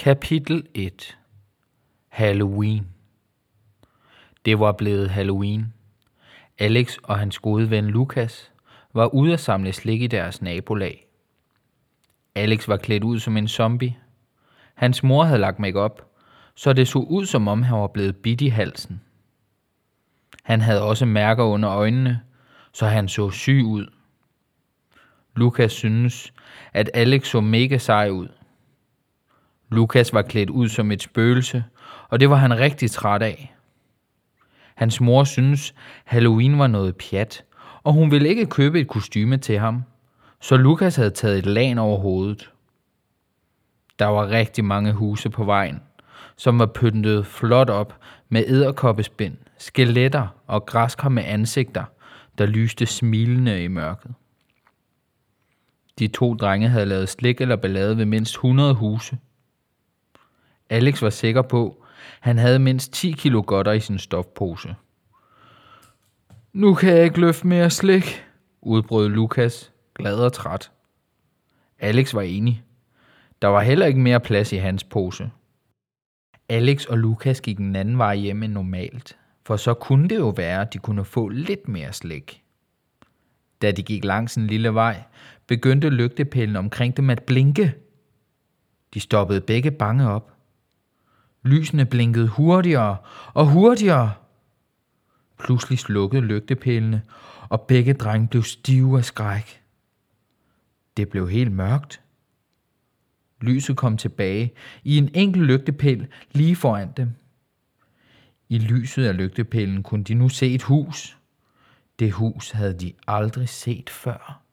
Kapitel 1. Halloween. Det var blevet Halloween. Alex og hans gode ven Lukas var ude at samle slik i deres nabolag. Alex var klædt ud som en zombie. Hans mor havde lagt makeup, så det så ud som om han var blevet bidt i halsen. Han havde også mærker under øjnene, så han så syg ud. Lukas syntes, at Alex så mega sej ud. Lukas var klædt ud som et spøgelse, og det var han rigtig træt af. Hans mor syntes, Halloween var noget pjat, og hun ville ikke købe et kostume til ham, så Lukas havde taget et lagen over hovedet. Der var rigtig mange huse på vejen, som var pyntet flot op med edderkoppespind, skeletter og græskar med ansigter, der lyste smilende i mørket. De 2 drenge havde lavet slik eller ballade ved mindst 100 huse. Alex var sikker på, han havde mindst 10 kilo godter i sin stofpose. Nu kan jeg ikke løfte mere slik, udbrød Lukas, glad og træt. Alex var enig. Der var heller ikke mere plads i hans pose. Alex og Lukas gik en anden vej hjem end normalt, for så kunne det jo være, at de kunne få lidt mere slik. Da de gik langs en lille vej, begyndte lygtepælen omkring dem at blinke. De stoppede begge bange op. Lysene blinkede hurtigere og hurtigere. Pludselig slukkede lygtepælene, og begge drenge blev stive af skræk. Det blev helt mørkt. Lyset kom tilbage i en enkelt lygtepæl lige foran dem. I lyset af lygtepælen kunne de nu se et hus. Det hus havde de aldrig set før.